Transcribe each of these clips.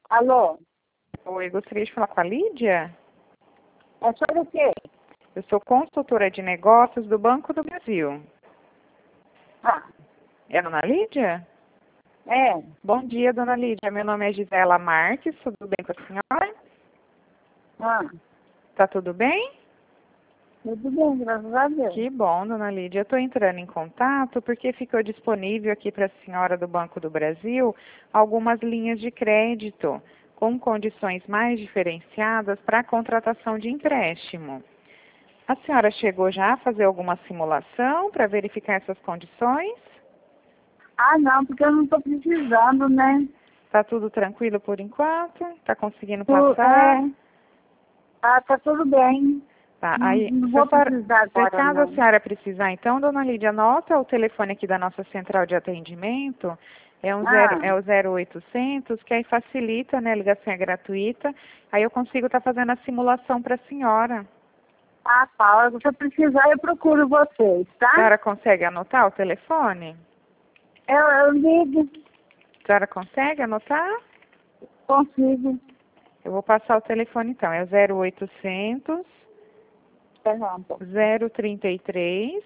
Alô? Oi, gostaria de falar com a Lídia? É sobre o quê? Eu sou consultora de negócios do Banco do Brasil. Ah, É a dona Lídia? é. Bom dia, dona Lídia. Meu nome é Gisela Marques. Tudo bem com a senhora? Ah, Tá tudo bem? tudo bem, graças a Deus. Que bom, dona Lídia. Eu estou entrando em contato porque ficou disponível aqui para a senhora do Banco do Brasil algumas linhas de crédito com condições mais diferenciadas para a contratação de empréstimo. A senhora chegou já a fazer alguma simulação para verificar essas condições? Ah, não, porque eu não estou precisando, né? Tá tudo tranquilo por enquanto? Tá conseguindo Tu, passar? tá tudo bem. Tá, Não, aí, não se a vou senhora, precisar se agora, caso a não. senhora precisar, então, dona Lídia, anota o telefone aqui da nossa central de atendimento, Ah, é o 0800, que aí facilita, né, a ligação é gratuita, aí eu consigo estar fazendo a simulação para a senhora. Paula, se eu precisar, eu procuro vocês, A tá? senhora consegue anotar o telefone? Eu ligo, A senhora consegue anotar? consigo. Eu vou passar o telefone então, é o 0800 Perdão. 033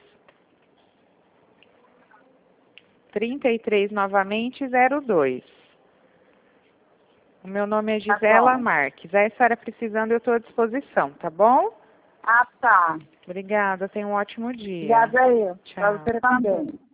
33 novamente 02. O meu nome é Tá Gisela bom. Marques. Aí a senhora precisando, eu estou à disposição, tá bom? Tá. Obrigada, tenha um ótimo dia. Obrigada aí. Pra Tchau. você também.